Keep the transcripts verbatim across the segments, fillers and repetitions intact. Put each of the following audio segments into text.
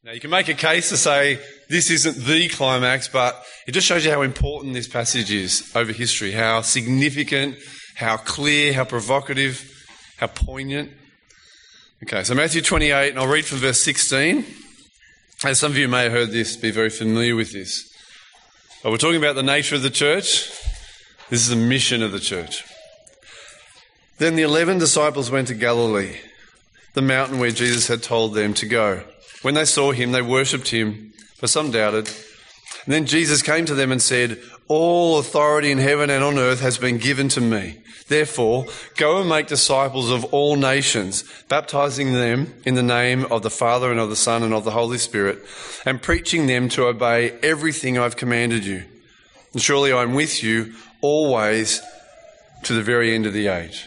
Now, you can make a case to say this isn't the climax, but it just shows you how important this passage is over history, how significant, how clear, how provocative, how poignant. Okay, so Matthew twenty-eight, and I'll read from verse sixteen. As some of you may have heard this, be very familiar with this. But we're talking about the nature of the church. This is the mission of the church. Then the eleven disciples went to Galilee, the mountain where Jesus had told them to go. When they saw him, they worshipped him, but some doubted. And then Jesus came to them and said, "All authority in heaven and on earth has been given to me. Therefore, go and make disciples of all nations, baptizing them in the name of the Father and of the Son and of the Holy Spirit, and preaching them to obey everything I've commanded you. And surely I'm with you always to the very end of the age."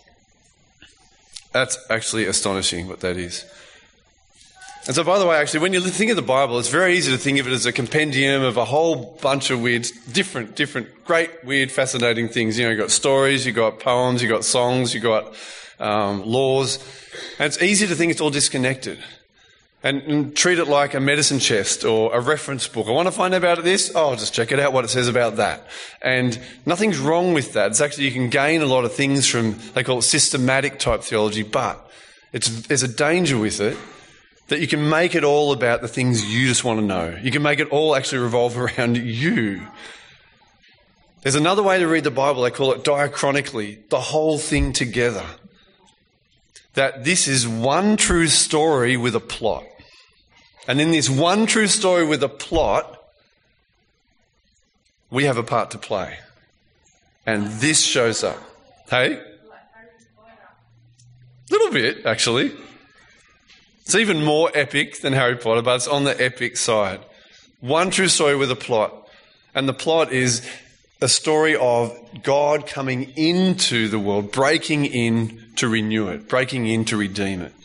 That's actually astonishing what that is. And so, by the way, actually, when you think of the Bible, it's very easy to think of it as a compendium of a whole bunch of weird, different, different, great, weird, fascinating things. You know, you've got stories, you've got poems, you've got songs, you've got um, laws. And it's easy to think it's all disconnected. And, and treat it like a medicine chest or a reference book. I want to find out about this? Oh, I'll just check it out, what it says about that. And nothing's wrong with that. It's actually, you can gain a lot of things from, they call it systematic type theology, but it's, there's a danger with it. That you can make it all about the things you just want to know. You can make it all actually revolve around you. There's another way to read the Bible. They call it diachronically, the whole thing together. That this is one true story with a plot. And in this one true story with a plot, we have a part to play. And this shows up. Hey? A little bit, actually. It's even more epic than Harry Potter, but it's on the epic side. One true story with a plot. And the plot is a story of God coming into the world, breaking in to renew it, breaking in to redeem it.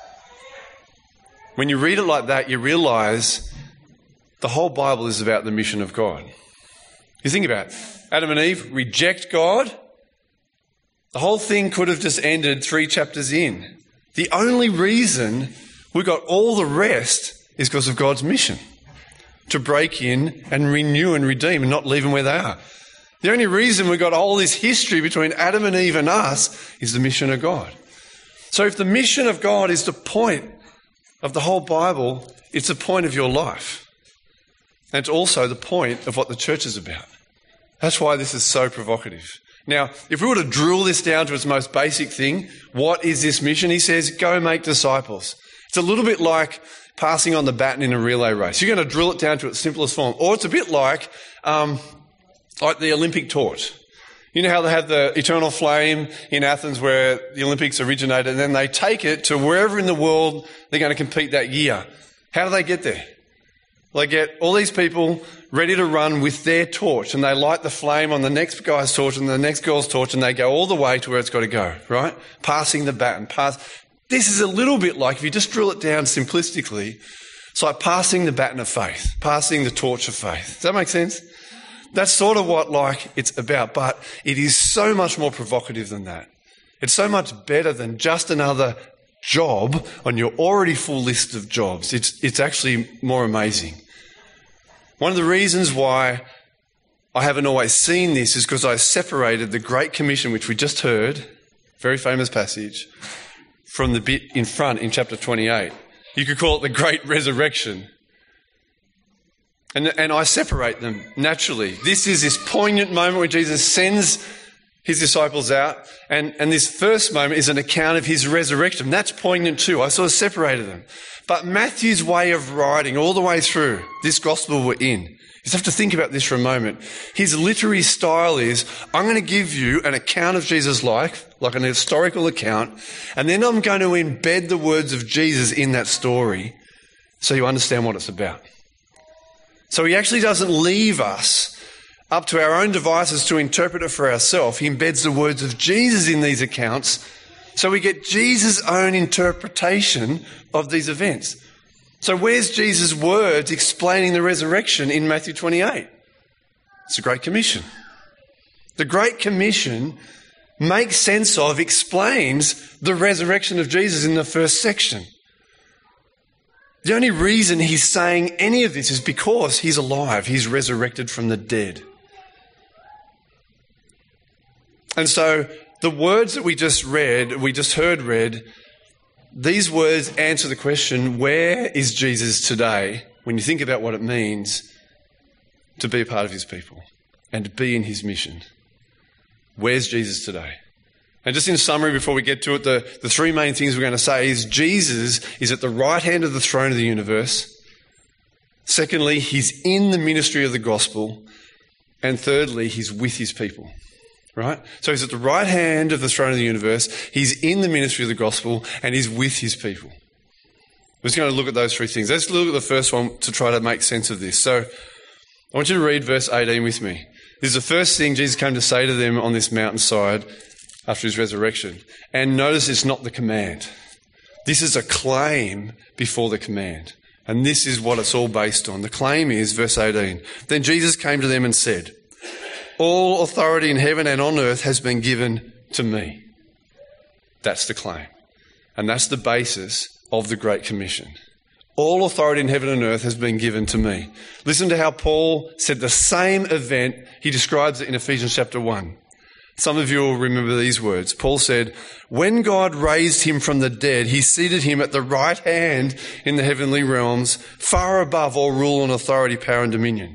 When you read it like that, you realise the whole Bible is about the mission of God. You think about it. Adam and Eve reject God. The whole thing could have just ended three chapters in. The only reason we got all the rest is because of God's mission to break in and renew and redeem and not leave them where they are. The only reason we got all this history between Adam and Eve and us is the mission of God. So if the mission of God is the point of the whole Bible, it's the point of your life. And it's also the point of what the church is about. That's why this is so provocative. Now, if we were to drill this down to its most basic thing, what is this mission? He says, go make disciples. It's a little bit like passing on the baton in a relay race. You're going to drill it down to its simplest form. Or it's a bit like, um, like the Olympic torch. You know how they have the eternal flame in Athens where the Olympics originated, and then they take it to wherever in the world they're going to compete that year. How do they get there? They get all these people ready to run with their torch, and they light the flame on the next guy's torch and the next girl's torch, and they go all the way to where it's got to go, right? Passing the baton. Pass. This is a little bit like, if you just drill it down simplistically, it's like passing the baton of faith, passing the torch of faith. Does that make sense? That's sort of what, like, it's about, but it is so much more provocative than that. It's so much better than just another job on your already full list of jobs. It's, it's actually more amazing. One of the reasons why I haven't always seen this is because I separated the Great Commission, which we just heard, very famous passage, from the bit in front in chapter twenty-eight. You could call it the Great Resurrection. And, and I separate them naturally. This is this poignant moment where Jesus sends his disciples out, and, and this first moment is an account of his resurrection. That's poignant too. I sort of separated them. But Matthew's way of writing all the way through this gospel we're in, you just have to think about this for a moment. His literary style is, I'm going to give you an account of Jesus' life, like an historical account, and then I'm going to embed the words of Jesus in that story so you understand what it's about. So he actually doesn't leave us up to our own devices to interpret it for ourselves. He embeds the words of Jesus in these accounts so we get Jesus' own interpretation of these events. So where's Jesus' words explaining the resurrection in Matthew twenty-eight? It's the Great Commission. The Great Commission makes sense of, explains the resurrection of Jesus in the first section. The only reason he's saying any of this is because he's alive. He's resurrected from the dead. And so the words that we just read, we just heard read, these words answer the question, where is Jesus today? When you think about what it means to be a part of his people and to be in his mission. Where's Jesus today? And just in summary, before we get to it, the, the three main things we're going to say is Jesus is at the right hand of the throne of the universe. Secondly, he's in the ministry of the gospel. And thirdly, he's with his people. Right? So he's at the right hand of the throne of the universe. He's in the ministry of the gospel and he's with his people. We're just going to look at those three things. Let's look at the first one to try to make sense of this. So I want you to read verse eighteen with me. This is the first thing Jesus came to say to them on this mountainside after his resurrection. And notice it's not the command. This is a claim before the command. And this is what it's all based on. The claim is, verse eighteen, then Jesus came to them and said, all authority in heaven and on earth has been given to me. That's the claim. And that's the basis of the Great Commission. All authority in heaven and earth has been given to me. Listen to how Paul said the same event. He describes it in Ephesians chapter one. Some of you will remember these words. Paul said, when God raised him from the dead, he seated him at the right hand in the heavenly realms, far above all rule and authority, power and dominion.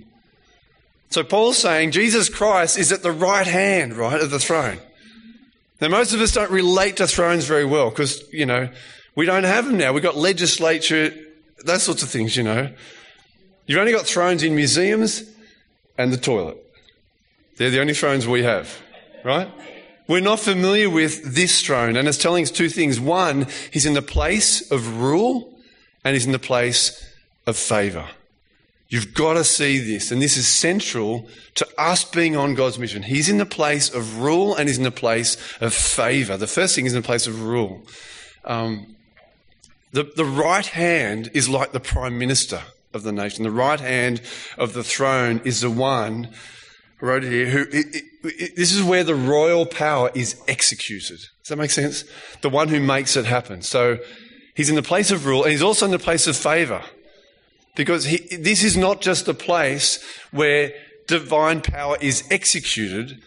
So Paul's saying Jesus Christ is at the right hand, right, of the throne. Now, most of us don't relate to thrones very well because, you know, we don't have them now. We've got legislature, those sorts of things, you know. You've only got thrones in museums and the toilet. They're the only thrones we have, right? We're not familiar with this throne, and it's telling us two things. One, he's in the place of rule and he's in the place of favour. You've got to see this, and this is central to us being on God's mission. He's in the place of rule and he's in the place of favour. The first thing is in the place of rule. Um, the, the right hand is like the prime minister of the nation. The right hand of the throne is the one, I wrote it here, who, it, it, it, this is where the royal power is executed. Does that make sense? The one who makes it happen. So he's in the place of rule and he's also in the place of favour. Because he, this is not just a place where divine power is executed,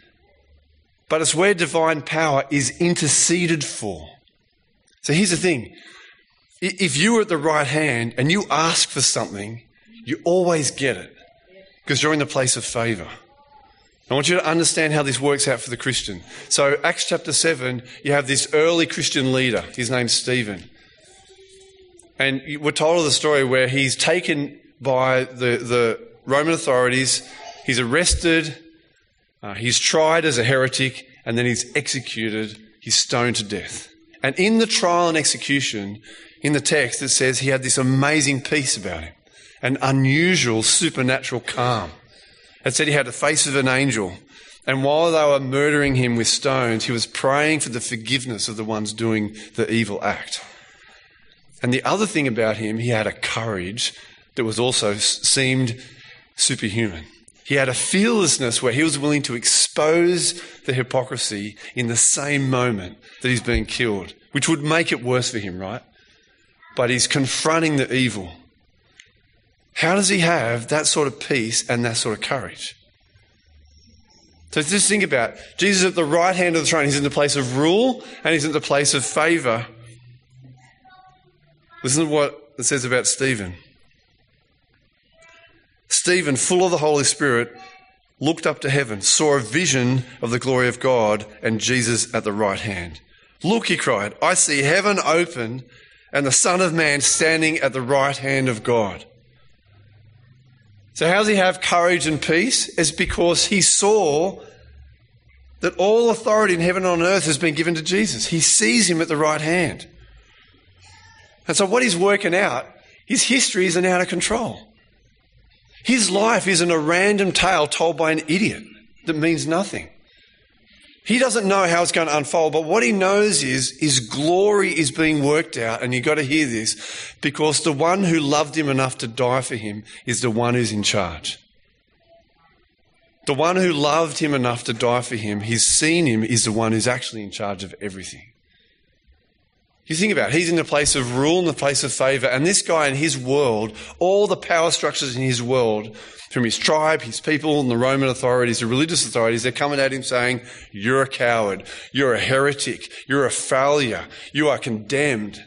but it's where divine power is interceded for. So here's the thing. If you are at the right hand and you ask for something, you always get it because you're in the place of favour. I want you to understand how this works out for the Christian. So Acts chapter seven, you have this early Christian leader. His name's Stephen. And we're told of the story where he's taken by the, the Roman authorities, he's arrested, uh, he's tried as a heretic, and then he's executed, he's stoned to death. And in the trial and execution, in the text, it says he had this amazing peace about him, an unusual supernatural calm. It said he had the face of an angel. And while they were murdering him with stones, he was praying for the forgiveness of the ones doing the evil act. And the other thing about him, he had a courage that was also seemed superhuman. He had a fearlessness where he was willing to expose the hypocrisy in the same moment that he's being killed, which would make it worse for him, right? But he's confronting the evil. How does he have that sort of peace and that sort of courage? So just think about it. Jesus is at the right hand of the throne. He's in the place of rule and he's in the place of favour. Listen to what it says about Stephen. Stephen, full of the Holy Spirit, looked up to heaven, saw a vision of the glory of God and Jesus at the right hand. Look, he cried, I see heaven open and the Son of Man standing at the right hand of God. So how does he have courage and peace? It's because he saw that all authority in heaven and on earth has been given to Jesus. He sees him at the right hand. And so what he's working out, his history isn't out of control. His life isn't a random tale told by an idiot that means nothing. He doesn't know how it's going to unfold, but what he knows is his glory is being worked out, and you've got to hear this, because the one who loved him enough to die for him is the one who's in charge. The one who loved him enough to die for him, he's seen him, is the one who's actually in charge of everything. You think about it, he's in the place of rule, in the place of favour, and this guy in his world, all the power structures in his world, from his tribe, his people, and the Roman authorities, the religious authorities, they're coming at him saying, you're a coward, you're a heretic, you're a failure, you are condemned.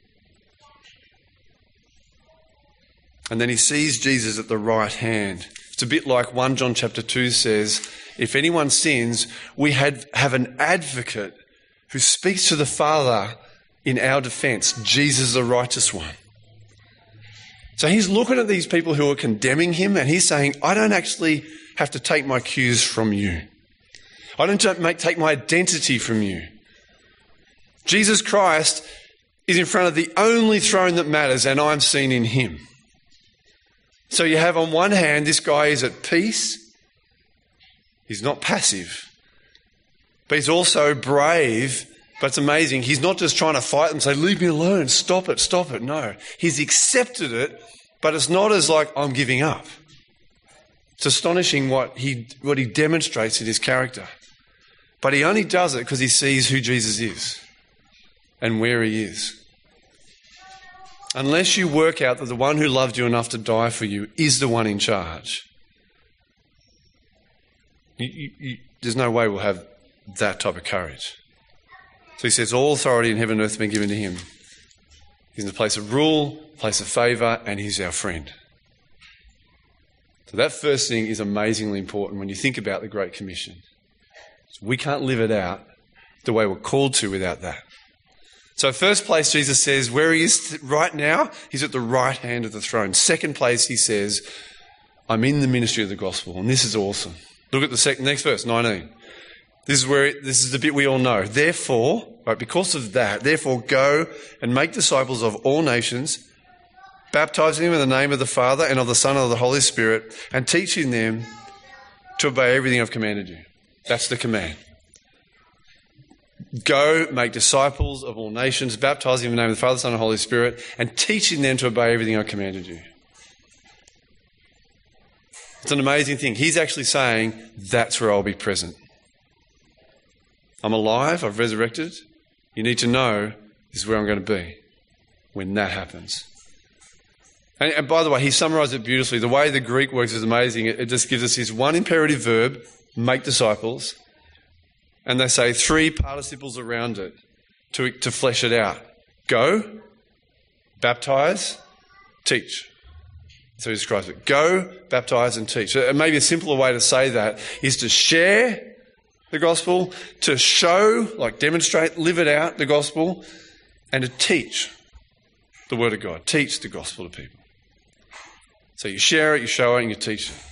And then he sees Jesus at the right hand. It's a bit like First John chapter two says, if anyone sins, we had, have an advocate who speaks to the Father in our defence, Jesus the righteous one. So he's looking at these people who are condemning him and he's saying, I don't actually have to take my cues from you. I don't make, take my identity from you. Jesus Christ is in front of the only throne that matters and I'm seen in him. So you have on one hand, this guy is at peace. He's not passive. But he's also brave. But it's amazing. He's not just trying to fight them and say, leave me alone, stop it, stop it. No, he's accepted it, but it's not as like, I'm giving up. It's astonishing what he, what he demonstrates in his character. But he only does it because he sees who Jesus is and where he is. Unless you work out that the one who loved you enough to die for you is the one in charge, you, you, you, there's no way we'll have that type of courage. So he says, all authority in heaven and earth has been given to him. He's in the place of rule, place of favour, and he's our friend. So that first thing is amazingly important when you think about the Great Commission. So we can't live it out the way we're called to without that. So first place, Jesus says, where he is right now, he's at the right hand of the throne. Second place, he says, I'm in the ministry of the gospel, and this is awesome. Look at the second, next verse, nineteen. This is where it, this is the bit we all know. Therefore, right, because of that, therefore go and make disciples of all nations, baptizing them in the name of the Father and of the Son and of the Holy Spirit, and teaching them to obey everything I've commanded you. That's the command. Go make disciples of all nations, baptizing them in the name of the Father, Son and Holy Spirit, and teaching them to obey everything I've commanded you. It's an amazing thing. He's actually saying, that's where I'll be present. I'm alive, I've resurrected. You need to know this is where I'm going to be when that happens. And, and by the way, he summarised it beautifully. The way the Greek works is amazing. It, it just gives us this one imperative verb, make disciples, and they say three participles around it to, to flesh it out. Go, baptise, teach. So he describes it. Go, baptise and teach. So maybe a simpler way to say that is to share the gospel, to show, like demonstrate, live it out, the gospel, and to teach the word of God. Teach the gospel to people. So you share it, you show it, and you teach it.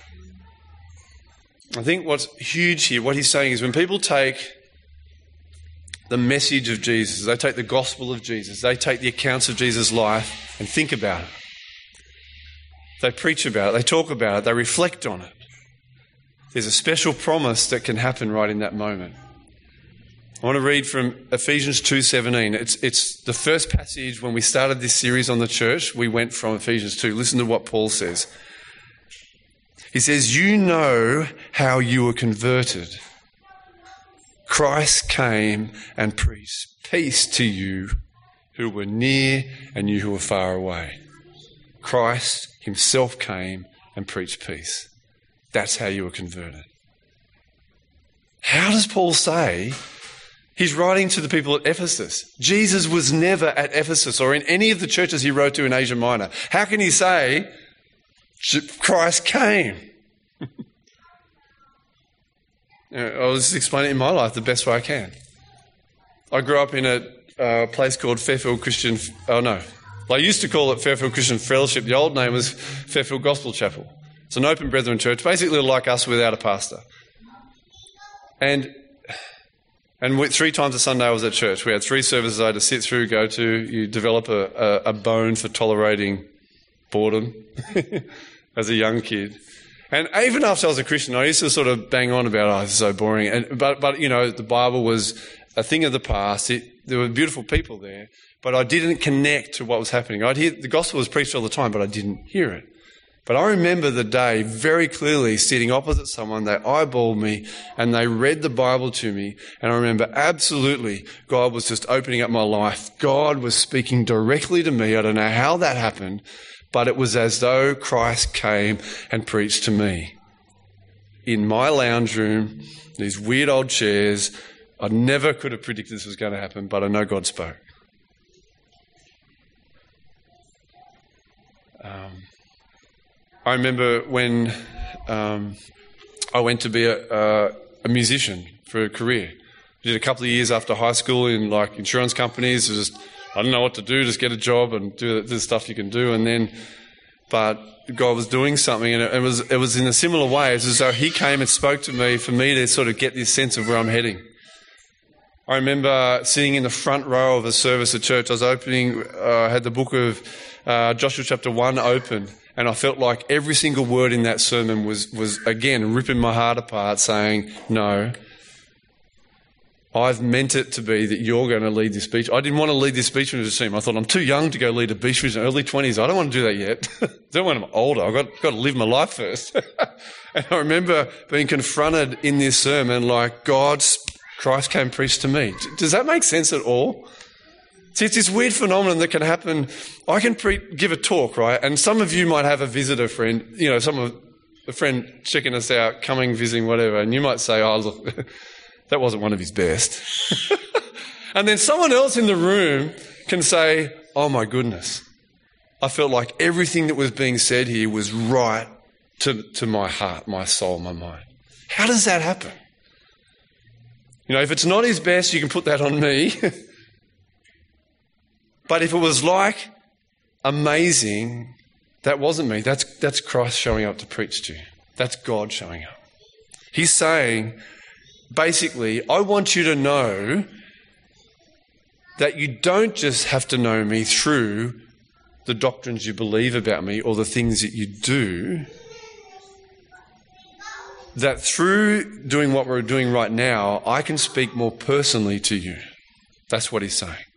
I think what's huge here, what he's saying is when people take the message of Jesus, they take the gospel of Jesus, they take the accounts of Jesus' life and think about it. They preach about it, they talk about it, they reflect on it. There's a special promise that can happen right in that moment. I want to read from Ephesians two seventeen. It's, it's the first passage when we started this series on the church. We went from Ephesians two. Listen to what Paul says. He says, you know how you were converted. Christ came and preached peace to you who were near and you who were far away. Christ himself came and preached peace. That's how you were converted. How does Paul say? He's writing to the people at Ephesus. Jesus was never at Ephesus or in any of the churches he wrote to in Asia Minor. How can he say Christ came? I'll just explain it in my life the best way I can. I grew up in a uh, place called Fairfield Christian... Oh, no. Well, I used to call it Fairfield Christian Fellowship. The old name was Fairfield Gospel Chapel. It's an open brethren church, basically like us without a pastor. And and we, three times a Sunday I was at church. We had three services I had to sit through, go to. You develop a, a, a bone for tolerating boredom as a young kid. And even after I was a Christian, I used to sort of bang on about, oh, this is so boring. And But, but you know, the Bible was a thing of the past. It, there were beautiful people there, but I didn't connect to what was happening. I'd hear the gospel was preached all the time, but I didn't hear it. But I remember the day very clearly sitting opposite someone. They eyeballed me and they read the Bible to me. And I remember absolutely God was just opening up my life. God was speaking directly to me. I don't know how that happened, but it was as though Christ came and preached to me. In my lounge room, these weird old chairs. I never could have predicted this was going to happen, but I know God spoke. Um, I remember when um, I went to be a, a, a musician for a career. I did a couple of years after high school in like insurance companies. It was just, I didn't know what to do, just get a job and do the stuff you can do. And then, but God was doing something, and it, it was it was in a similar way. It's as though He came and spoke to me for me to sort of get this sense of where I'm heading. I remember sitting in the front row of a service at church. I was opening, I uh, had the book of uh, Joshua chapter one open, and I felt like every single word in that sermon was, was again, ripping my heart apart, saying, no, I've meant it to be that you're going to lead this beach. I didn't want to lead this beach ministry team. I thought, I'm too young to go lead a beach ministry in early twenties. I don't want to do that yet. Then when I'm older, I've got, got to live my life first. And I remember being confronted in this sermon like, God's Christ came and preached to me. Does that make sense at all? See, it's this weird phenomenon that can happen. I can pre- give a talk, right? And some of you might have a visitor friend, you know, some of a friend checking us out, coming, visiting, whatever, and you might say, oh, look, that wasn't one of his best. And then someone else in the room can say, oh my goodness, I felt like everything that was being said here was right to, to my heart, my soul, my mind. How does that happen? You know, if it's not his best, you can put that on me. But if it was like amazing, that wasn't me. That's, that's Christ showing up to preach to you. That's God showing up. He's saying, basically, I want you to know that you don't just have to know me through the doctrines you believe about me or the things that you do. That through doing what we're doing right now, I can speak more personally to you. That's what he's saying.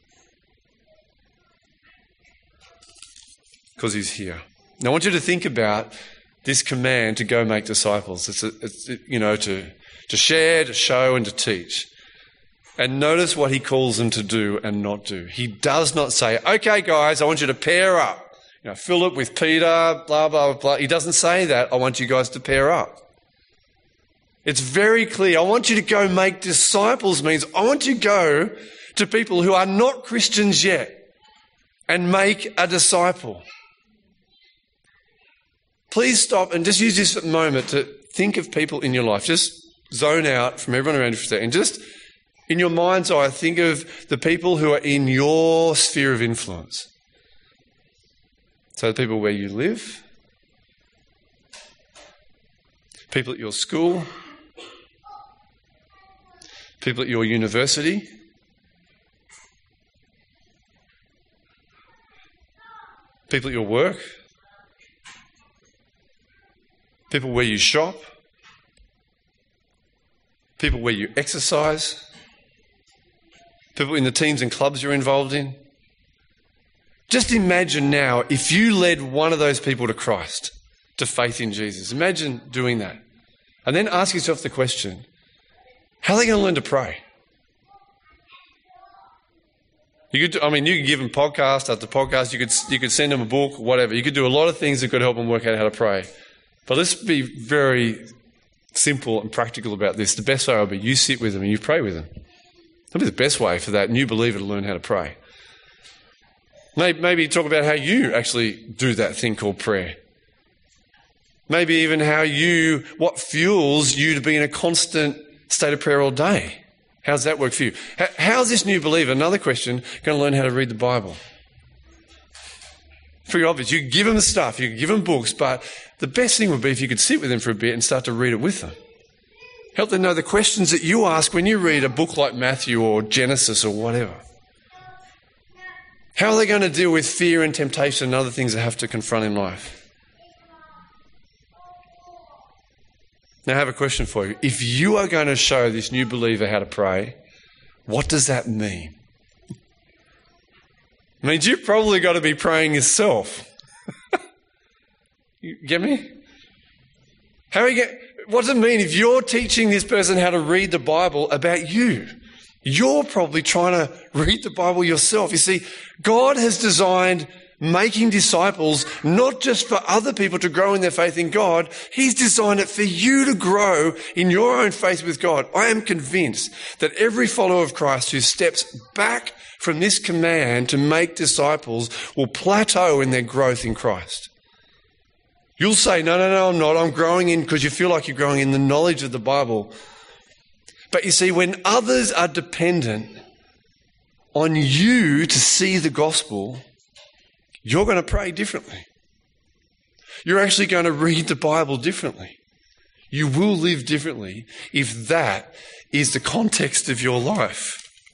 Because he's here. Now I want you to think about this command to go make disciples. It's, a, it's you know, to, to share, to show, and to teach. And notice what he calls them to do and not do. He does not say, okay, guys, I want you to pair up. You know, Philip with Peter, blah, blah, blah. He doesn't say that. I want you guys to pair up. It's very clear. I want you to go make disciples means I want you to go to people who are not Christians yet and make a disciple. Please stop and just use this moment to think of people in your life. Just zone out from everyone around you for a second. Just in your mind's eye, think of the people who are in your sphere of influence. So the people where you live, people at your school, people at your university, people at your work, people where you shop, people where you exercise, people in the teams and clubs you're involved in. Just imagine now if you led one of those people to Christ, to faith in Jesus. Imagine doing that. And then ask yourself the question, how are they going to learn to pray? You could, I mean, you could give them podcast after podcast. You could, you could send them a book, whatever. You could do a lot of things that could help them work out how to pray. But let's be very simple and practical about this. The best way would be you sit with them and you pray with them. That'd be the best way for that new believer to learn how to pray. Maybe, maybe talk about how you actually do that thing called prayer. Maybe even how you, what fuels you to be in a constant state of prayer all day. How's that work for you? How, how's this new believer, another question, going to learn how to read the Bible? Pretty obvious. You give them stuff, you give them books, but the best thing would be if you could sit with them for a bit and start to read it with them. Help them know the questions that you ask when you read a book like Matthew or Genesis or whatever. How are they going to deal with fear and temptation and other things they have to confront in life? Now I have a question for you. If you are going to show this new believer how to pray, what does that mean? It means you've probably got to be praying yourself. You get me? How are you get, what does it mean if you're teaching this person how to read the Bible about you? You're probably trying to read the Bible yourself. You see, God has designed making disciples not just for other people to grow in their faith in God. He's designed it for you to grow in your own faith with God. I am convinced that every follower of Christ who steps back from this command to make disciples will plateau in their growth in Christ. You'll say, no, no, no, I'm not. I'm growing in, because you feel like you're growing in the knowledge of the Bible. But you see, when others are dependent on you to see the gospel, you're going to pray differently. You're actually going to read the Bible differently. You will live differently if that is the context of your life.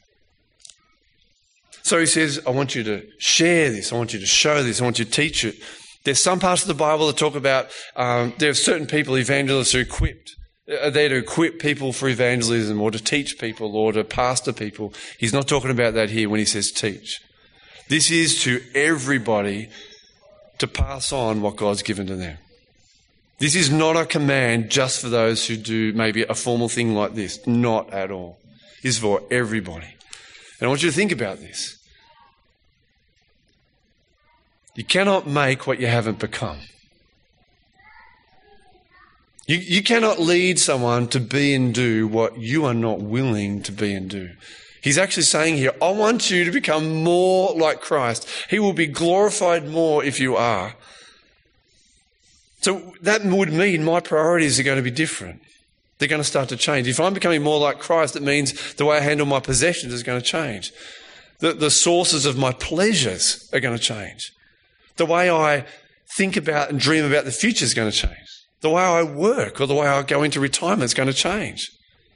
So he says, I want you to share this. I want you to show this. I want you to teach it. There's some parts of the Bible that talk about um, there are certain people, evangelists, are equipped. Are there to equip people for evangelism or to teach people or to pastor people. He's not talking about that here when he says teach. This is to everybody to pass on what God's given to them. This is not a command just for those who do maybe a formal thing like this. Not at all. This is for everybody. And I want you to think about this. You cannot make what you haven't become. You, you cannot lead someone to be and do what you are not willing to be and do. He's actually saying here, I want you to become more like Christ. He will be glorified more if you are. So that would mean my priorities are going to be different. They're going to start to change. If I'm becoming more like Christ, it means the way I handle my possessions is going to change. The, the sources of my pleasures are going to change. The way I think about and dream about the future is going to change. The way I work or the way I go into retirement is going to change.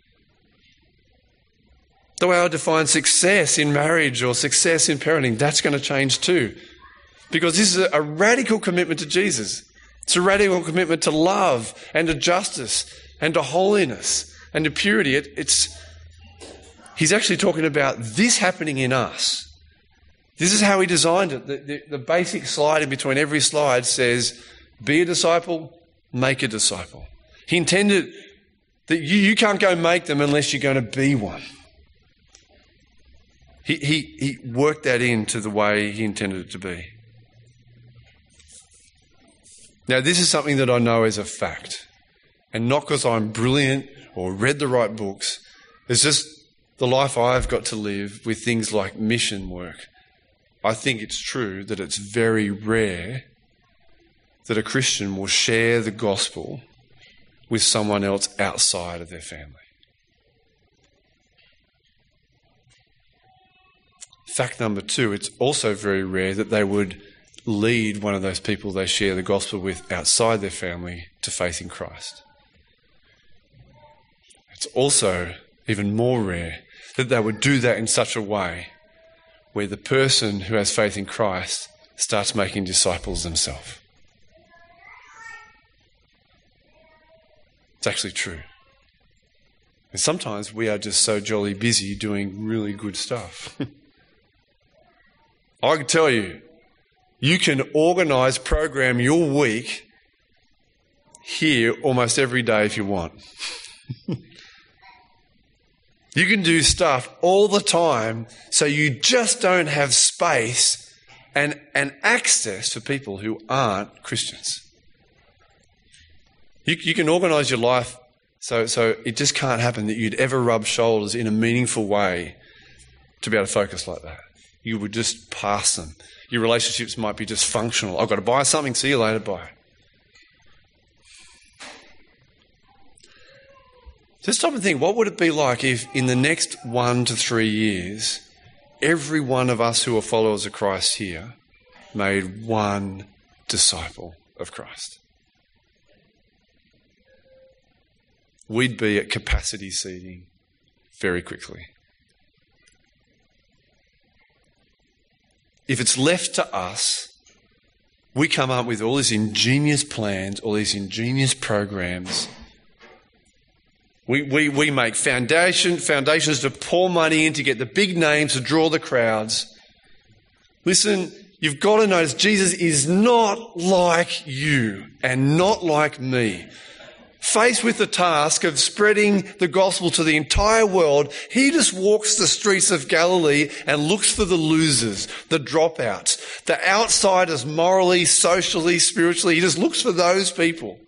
The way I define success in marriage or success in parenting, that's going to change too. Because this is a radical commitment to Jesus. It's a radical commitment to love and to justice and to holiness and to purity. It, it's, he's actually talking about this happening in us. This is how he designed it. The, the, the basic slide in between every slide says, be a disciple, make a disciple. He intended that you, you can't go make them unless you're going to be one. He, he, he worked that into the way he intended it to be. Now, this is something that I know as a fact. And not because I'm brilliant or read the right books. It's just the life I've got to live with things like mission work. I think it's true that it's very rare that a Christian will share the gospel with someone else outside of their family. Fact number two, it's also very rare that they would lead one of those people they share the gospel with outside their family to faith in Christ. It's also even more rare that they would do that in such a way where the person who has faith in Christ starts making disciples themselves. It's actually true. And sometimes we are just so jolly busy doing really good stuff. I can tell you, you can organise, program your week here almost every day if you want. You can do stuff all the time so you just don't have space and, and access for people who aren't Christians. You, you can organise your life so, so it just can't happen that you'd ever rub shoulders in a meaningful way to be able to focus like that. You would just pass them. Your relationships might be dysfunctional. I've got to buy something, see you later, bye. Just stop and think, what would it be like if in the next one to three years, every one of us who are followers of Christ here made one disciple of Christ? We'd be at capacity seating very quickly. If it's left to us, we come up with all these ingenious plans, all these ingenious programs. We, we, we make foundation, foundations to pour money in to get the big names, to draw the crowds. Listen, you've got to notice Jesus is not like you and not like me. Faced with the task of spreading the gospel to the entire world, he just walks the streets of Galilee and looks for the losers, the dropouts, the outsiders morally, socially, spiritually. He just looks for those people.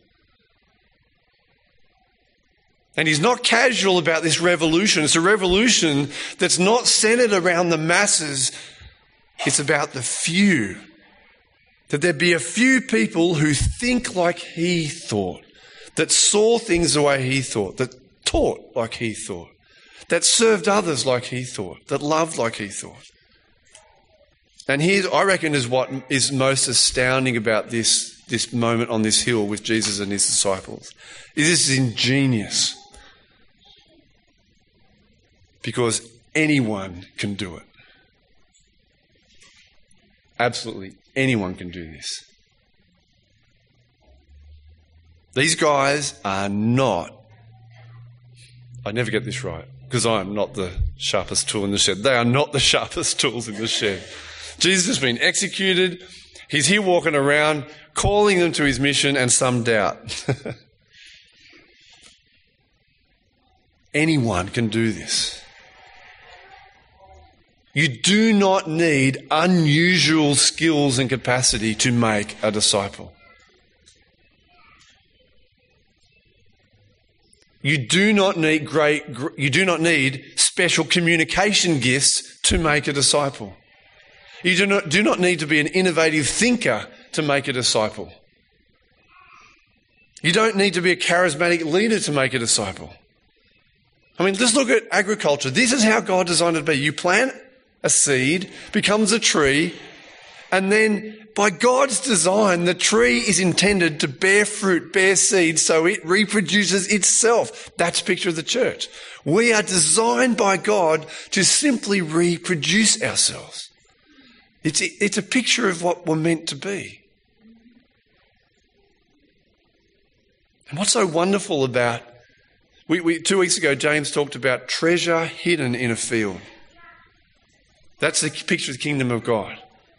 And he's not casual about this revolution. It's a revolution that's not centered around the masses. It's about the few. That there be a few people who think like he thought, that saw things the way he thought, that taught like he thought, that served others like he thought, that loved like he thought. And here, I reckon, is what is most astounding about this, this moment on this hill with Jesus and his disciples. Is this is ingenious. Because anyone can do it. Absolutely anyone can do this. These guys are not, I never get this right, because I am not the sharpest tool in the shed. They are not the sharpest tools in the shed. Jesus has been executed. He's here walking around, calling them to his mission, and some doubt. Anyone can do this. You do not need unusual skills and capacity to make a disciple. You do not need great, you do not need special communication gifts to make a disciple. You do not, do not need to be an innovative thinker to make a disciple. You don't need to be a charismatic leader to make a disciple. I mean, just look at agriculture. This is how God designed it to be. You plant a seed, becomes a tree, and then by God's design, the tree is intended to bear fruit, bear seed, so it reproduces itself. That's a picture of the church. We are designed by God to simply reproduce ourselves. It's, it's a picture of what we're meant to be. And what's so wonderful about, we, we, two weeks ago, James talked about treasure hidden in a field. That's the picture of the kingdom of God.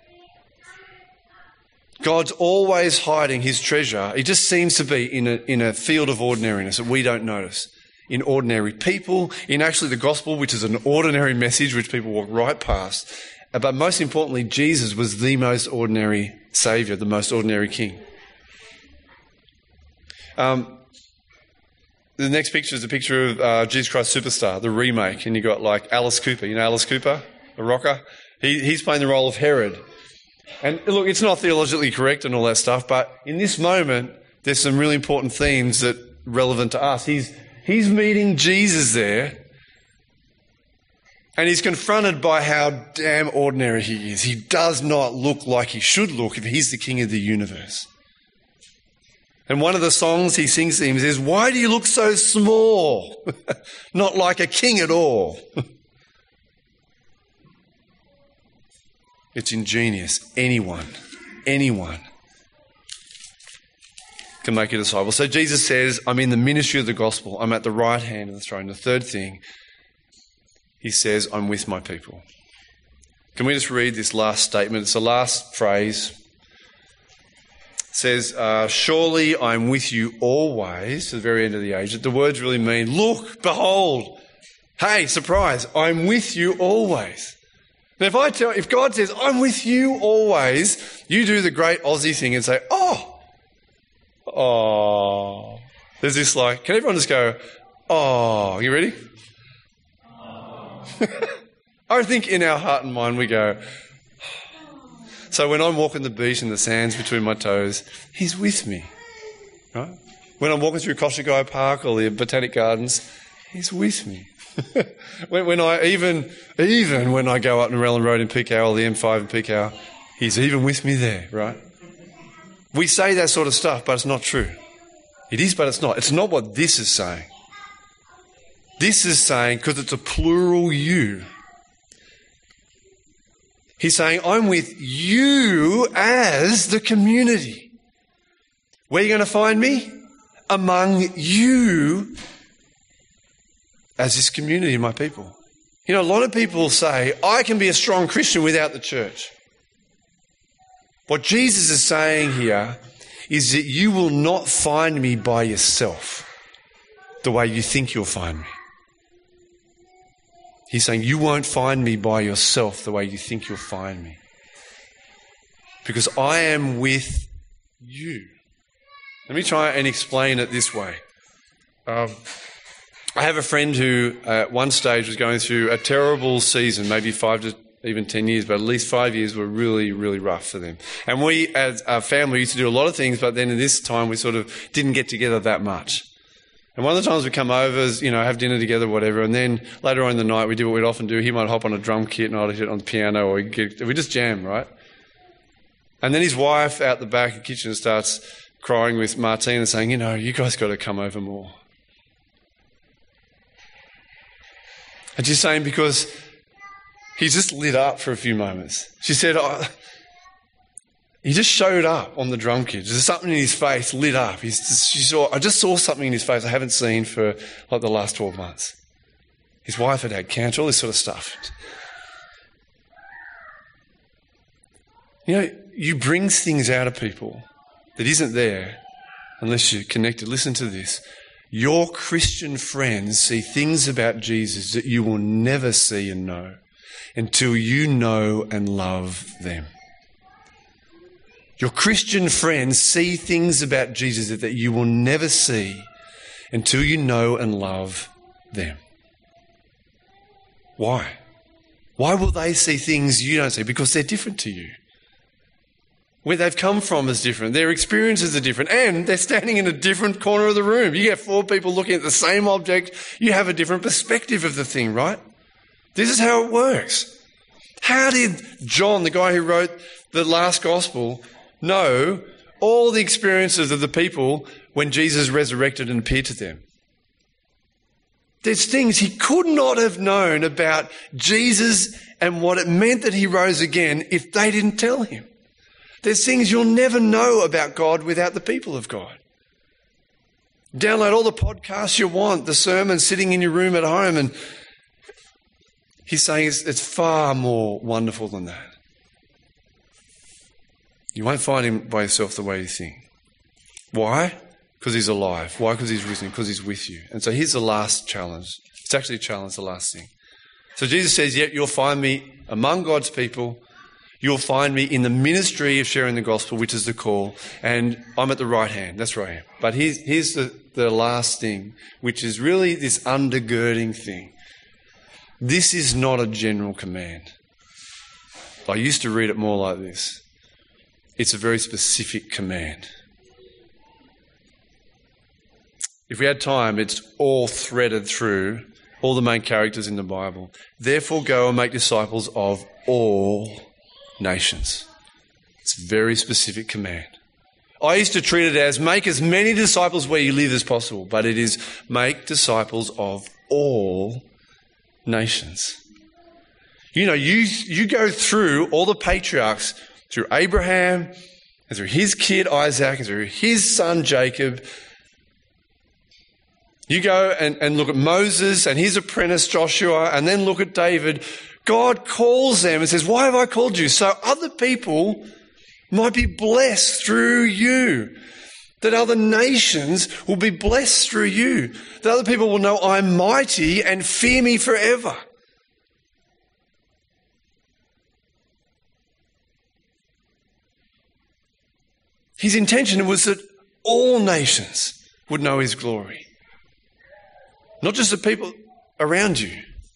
God's always hiding his treasure. He just seems to be in a, in a field of ordinariness that we don't notice. In ordinary people, in actually the gospel, which is an ordinary message which people walk right past. But most importantly, Jesus was the most ordinary Saviour, the most ordinary King. Um, the next picture is a picture of uh, Jesus Christ Superstar, the remake. And you've got like Alice Cooper. You know Alice Cooper, the rocker? He, he's playing the role of Herod. And look, it's not theologically correct and all that stuff, but in this moment, there's some really important themes that are relevant to us. He's, he's meeting Jesus there, and he's confronted by how damn ordinary he is. He does not look like he should look if he's the king of the universe. And one of the songs he sings to him is, "Why do you look so small? Not like a king at all." It's ingenious. Anyone, anyone can make a disciple. So Jesus says, I'm in the ministry of the gospel. I'm at the right hand of the throne. The third thing, he says, I'm with my people. Can we just read this last statement? It's the last phrase. It says, uh, surely I'm with you always to the very end of the age. The words really mean, look, behold, hey, surprise, I'm with you always. Now, if I tell, if God says, I'm with you always, you do the great Aussie thing and say, oh, oh. There's this like, can everyone just go, oh, you ready? Oh. I think in our heart and mind we go, so when I'm walking the beach and the sand's between my toes, he's with me, right? When I'm walking through Koshigai Park or the Botanic Gardens, he's with me. when, when I even even when I go up Narellan Road in Picou or the M five in Picou, he's even with me there, right? We say that sort of stuff, but it's not true. It is, but it's not. It's not what this is saying. This is saying, because it's a plural you, he's saying, I'm with you as the community. Where are you going to find me? Among you as this community of my people. You know, a lot of people say, I can be a strong Christian without the church. What Jesus is saying here is that you will not find me by yourself the way you think you'll find me. He's saying you won't find me by yourself the way you think you'll find me. Because I am with you. Let me try and explain it this way. Um, I have a friend who at one stage was going through a terrible season, maybe five to even ten years, but at least five years were really, really rough for them. And we, as a family, used to do a lot of things, but then in this time we sort of didn't get together that much. And one of the times we come over, you know, have dinner together, whatever, and then later on in the night we do what we'd often do. He might hop on a drum kit and I'd hit on the piano, or get, we just jam, right? And then his wife out the back of the kitchen starts crying with Martina saying, you know, you guys got to come over more. And she's saying because he's just lit up for a few moments. She said, oh, he just showed up on the drum kit. There's something in his face lit up. He's just, she saw, I just saw something in his face I haven't seen for like the last twelve months. His wife had had cancer, all this sort of stuff. You know, you bring things out of people that isn't there unless you're connected. Listen to this. Your Christian friends see things about Jesus that you will never see and know until you know and love them. Your Christian friends see things about Jesus that you will never see until you know and love them. Why? Why will they see things you don't see? Because they're different to you. Where they've come from is different. Their experiences are different. And they're standing in a different corner of the room. You get four people looking at the same object. You have a different perspective of the thing, right? This is how it works. How did John, the guy who wrote the last gospel, know all the experiences of the people when Jesus resurrected and appeared to them? There's things he could not have known about Jesus and what it meant that he rose again if they didn't tell him. There's things you'll never know about God without the people of God. Download all the podcasts you want, the sermons sitting in your room at home, and he's saying it's, it's far more wonderful than that. You won't find him by yourself the way you think. Why? Because he's alive. Why? Because he's risen. Because he's with you. And so here's the last challenge. It's actually a challenge, the last thing. So Jesus says, yet you'll find me among God's people. You'll find me in the ministry of sharing the gospel, which is the call, and I'm at the right hand. That's where I am. But here's, here's the, the last thing, which is really this undergirding thing. This is not a general command. I used to read it more like this. It's a very specific command. If we had time, it's all threaded through all the main characters in the Bible. Therefore, go and make disciples of all nations. It's a very specific command. I used to treat it as make as many disciples where you live as possible, but it is make disciples of all nations. You know, you, you go through all the patriarchs, through Abraham, and through his kid Isaac, and through his son Jacob. You go and, and look at Moses and his apprentice Joshua, and then look at David. God calls them and says, why have I called you? So other people might be blessed through you. That other nations will be blessed through you. That other people will know I'm mighty and fear me forever. His intention was that all nations would know his glory. Not just the people around you.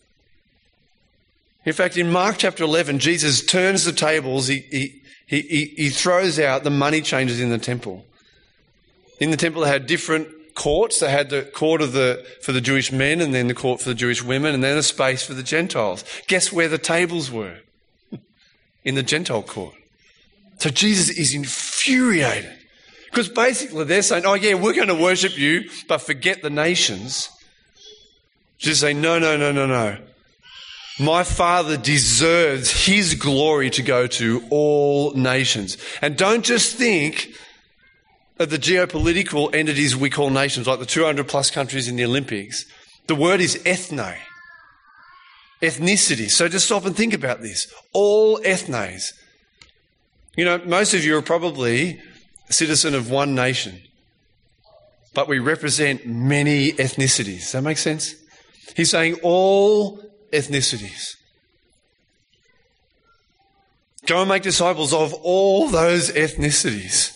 In fact, in Mark chapter eleven, Jesus turns the tables. He, he, he, he throws out the money changers in the temple. In the temple, they had different courts. They had the court of the for the Jewish men, and then the court for the Jewish women, and then a space for the Gentiles. Guess where the tables were? In the Gentile court. So Jesus is infuriated. Because basically they're saying, oh yeah, we're going to worship you, but forget the nations. Jesus saying, no, no, no, no, no. My Father deserves his glory to go to all nations. And don't just think of the geopolitical entities we call nations, like the two hundred plus countries in the Olympics. The word is ethne, ethnicity. So just stop and think about this. All ethnes. You know, most of you are probably a citizen of one nation, but we represent many ethnicities. Does that make sense? He's saying all ethnicities. Go and make disciples of all those ethnicities.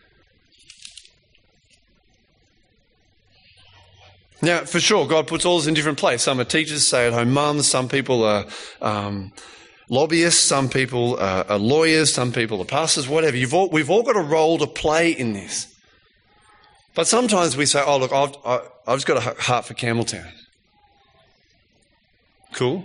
Now, for sure, God puts all this in different places. Some are teachers, stay-at-home mums. Some people are um, lobbyists. Some people are, are lawyers. Some people are pastors, whatever. You've all, we've all got a role to play in this. But sometimes we say, oh, look, I've, I, I've just got a heart for Campbelltown. Cool.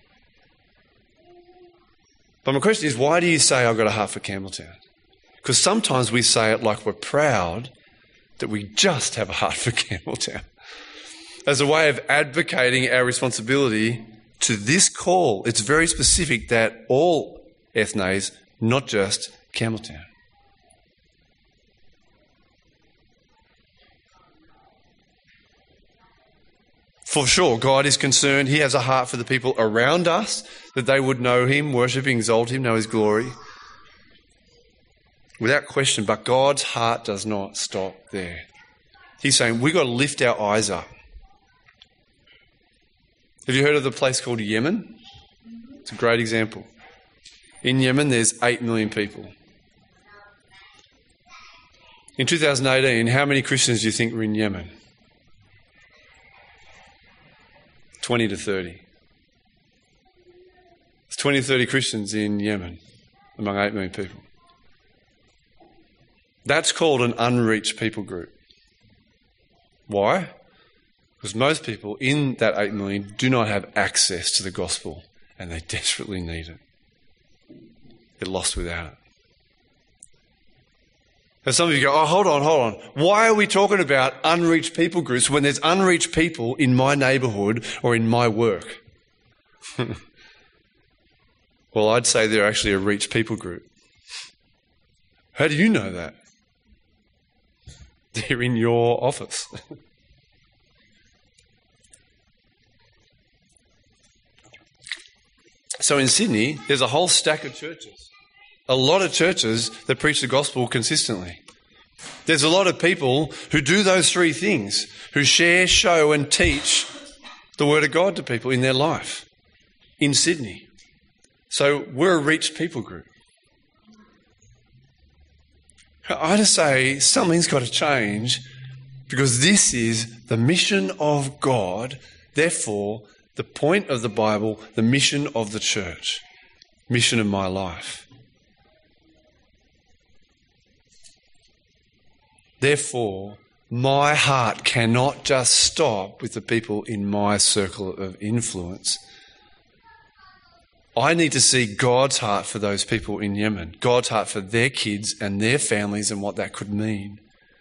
But my question is, why do you say I've got a heart for Campbelltown? Because sometimes we say it like we're proud that we just have a heart for Campbelltown, as a way of advocating our responsibility to this call. It's very specific that all ethnes, not just Campbelltown. For sure, God is concerned. He has a heart for the people around us, that they would know him, worship him, exalt him, know his glory. Without question, but God's heart does not stop there. He's saying we've got to lift our eyes up. Have you heard of the place called Yemen? It's a great example. In Yemen, there's eight million people. In two thousand eighteen, how many Christians do you think were in Yemen? twenty to thirty. There's twenty to thirty Christians in Yemen among eight million people. That's called an unreached people group. Why? Because most people in that eight million do not have access to the gospel and they desperately need it. They're lost without it. And some of you go, oh, hold on, hold on. Why are we talking about unreached people groups when there's unreached people in my neighbourhood or in my work? Well, I'd say they're actually a reached people group. How do you know that? They're in your office. So in Sydney, there's a whole stack of churches. A lot of churches that preach the gospel consistently. There's a lot of people who do those three things, who share, show and teach the word of God to people in their life in Sydney. So we're a reached people group. I just say something's got to change because this is the mission of God. Therefore, the point of the Bible, the mission of the church, mission of my life. Therefore, my heart cannot just stop with the people in my circle of influence. I need to see God's heart for those people in Yemen, God's heart for their kids and their families and what that could mean.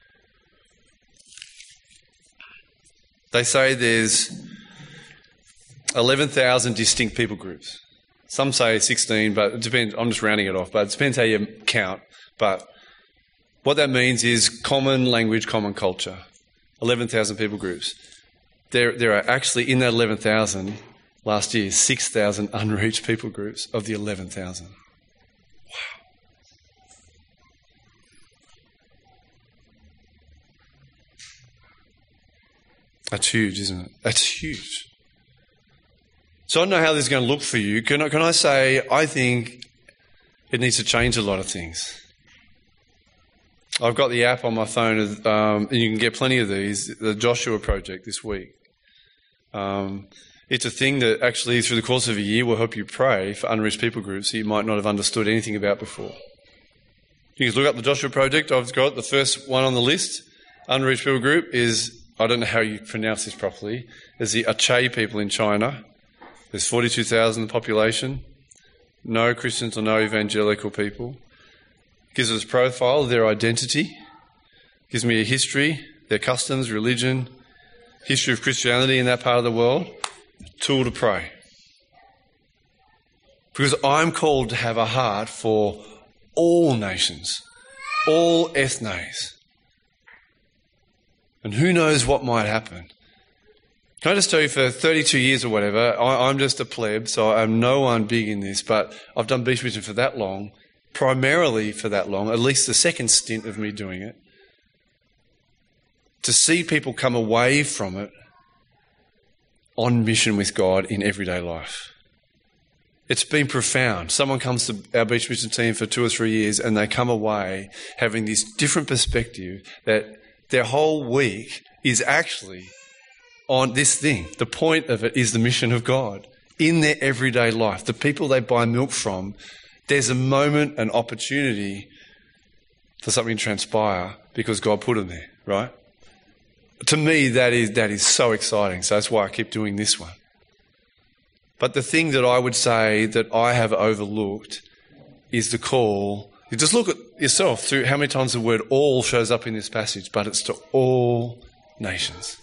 They say there's eleven thousand distinct people groups. Some say sixteen, but it depends. I'm just rounding it off, but it depends how you count. But what that means is common language, common culture. eleven thousand people groups. There, there are actually, in that eleven thousand, last year, six thousand unreached people groups of the eleven thousand. Wow. That's huge, isn't it? That's huge. So I don't know how this is going to look for you. Can I, can I say, I think it needs to change a lot of things. I've got the app on my phone, um, and you can get plenty of these, the Joshua Project this week. Um, it's a thing that actually, through the course of a year, will help you pray for unreached people groups that you might not have understood anything about before. You can look up the Joshua Project. I've got the first one on the list. Unreached people group is, I don't know how you pronounce this properly, is the Aceh people in China. There's forty-two thousand population. No Christians or no evangelical people. Gives us a profile of their identity. Gives me a history, their customs, religion, history of Christianity in that part of the world. Tool to pray. Because I'm called to have a heart for all nations, all ethnes. And who knows what might happen. Can I just tell you, for thirty-two years or whatever, I, I'm just a pleb, so I'm no one big in this, but I've done beach mission for that long. primarily for that long, at least the second stint of me doing it, to see people come away from it on mission with God in everyday life. It's been profound. Someone comes to our beach mission team for two or three years and they come away having this different perspective that their whole week is actually on this thing. The point of it is the mission of God in their everyday life. The people they buy milk from, there's a moment, an opportunity for something to transpire because God put them there, right? To me, that is that is so exciting. So that's why I keep doing this one. But the thing that I would say that I have overlooked is the call. You just look at yourself through how many times the word all shows up in this passage, but it's to all nations.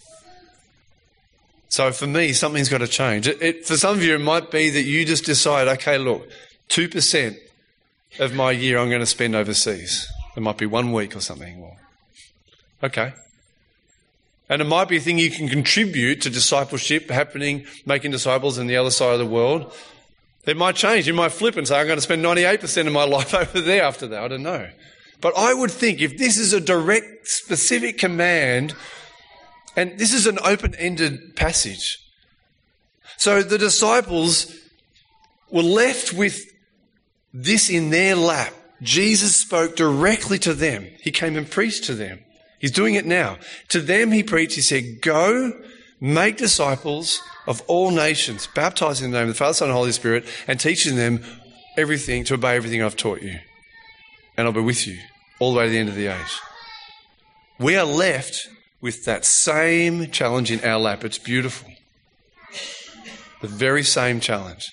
So for me, something's got to change. It, it, for some of you, it might be that you just decide, okay, look, two percent of my year I'm going to spend overseas. It might be one week or something. Well, okay. And it might be a thing you can contribute to discipleship happening, making disciples in the other side of the world. It might change. You might flip and say, I'm going to spend ninety-eight percent of my life over there after that. I don't know. But I would think if this is a direct, specific command, and this is an open-ended passage. So the disciples were left with this in their lap. Jesus spoke directly to them. He came and preached to them. He's doing it now. To them he preached, he said, go, make disciples of all nations, baptizing in the name of the Father, Son, and Holy Spirit, and teaching them everything, to obey everything I've taught you. And I'll be with you all the way to the end of the age. We are left with that same challenge in our lap. It's beautiful. The very same challenge.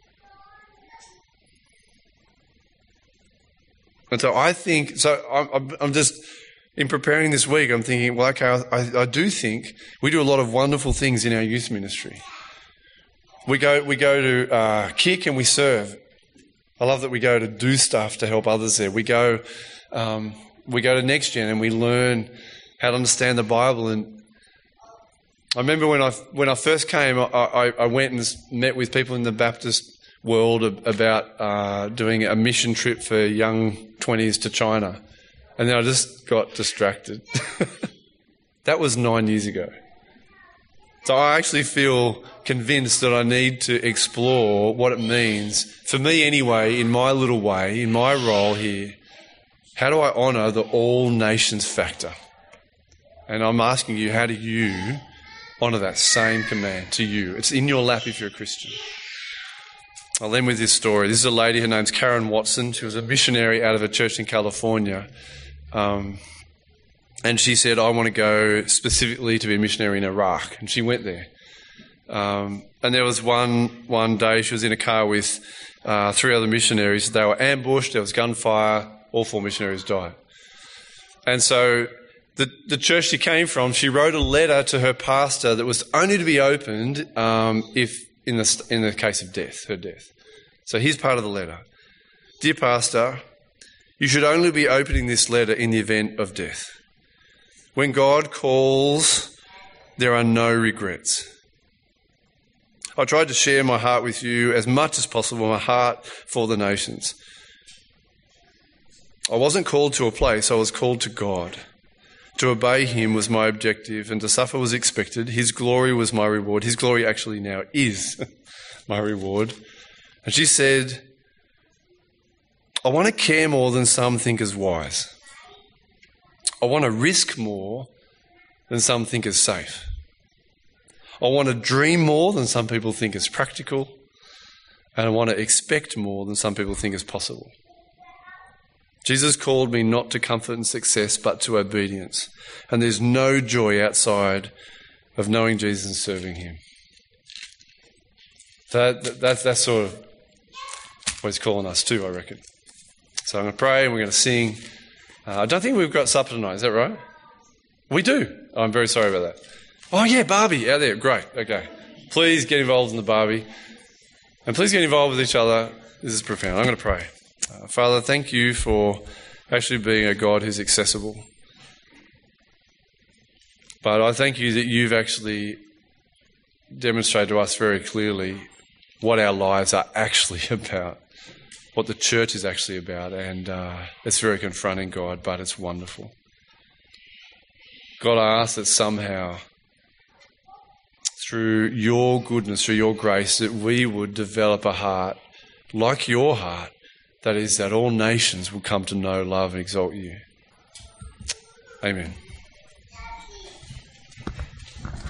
And so I think, so I'm, I'm just... in preparing this week, I'm thinking, well, okay, I, I do think we do a lot of wonderful things in our youth ministry. We go we go to uh, kick and we serve. I love that we go to do stuff to help others there. We go um, we go to Next Gen and we learn how to understand the Bible. And I remember when I when I first came, I, I, I went and met with people in the Baptist world about uh, doing a mission trip for young twenties to China. And then I just got distracted. That was nine years ago. So I actually feel convinced that I need to explore what it means, for me anyway, in my little way, in my role here, how do I honour the all nations factor? And I'm asking you, how do you honour that same command to you? It's in your lap if you're a Christian. I'll end with this story. This is a lady, her name's Karen Watson. She was a missionary out of a church in California. Um, and she said, I want to go specifically to be a missionary in Iraq. And she went there. Um, and there was one one day she was in a car with uh, three other missionaries. They were ambushed. There was gunfire. All four missionaries died. And so the, the church she came from, she wrote a letter to her pastor that was only to be opened um, if in the, in the case of death, her death. So here's part of the letter. Dear pastor, you should only be opening this letter in the event of death. When God calls, there are no regrets. I tried to share my heart with you as much as possible, my heart for the nations. I wasn't called to a place, I was called to God. To obey him was my objective, and to suffer was expected. His glory was my reward. His glory actually now is my reward. And she said, I want to care more than some think is wise. I want to risk more than some think is safe. I want to dream more than some people think is practical. And I want to expect more than some people think is possible. Jesus called me not to comfort and success, but to obedience. And there's no joy outside of knowing Jesus and serving him. That, that, that's, that's sort of what he's calling us to, I reckon. So I'm going to pray and we're going to sing. Uh, I don't think we've got supper tonight, is that right? We do. Oh, I'm very sorry about that. Oh, yeah, Barbie out there. Great. Okay. Please get involved in the Barbie. And please get involved with each other. This is profound. I'm going to pray. Uh, Father, thank you for actually being a God who's accessible. But I thank you that you've actually demonstrated to us very clearly what our lives are actually about. what the church is actually about. And uh, it's very confronting, God, but it's wonderful. God, I ask that somehow, through your goodness, through your grace, that we would develop a heart like your heart, that is, that all nations will come to know, love and exalt you. Amen.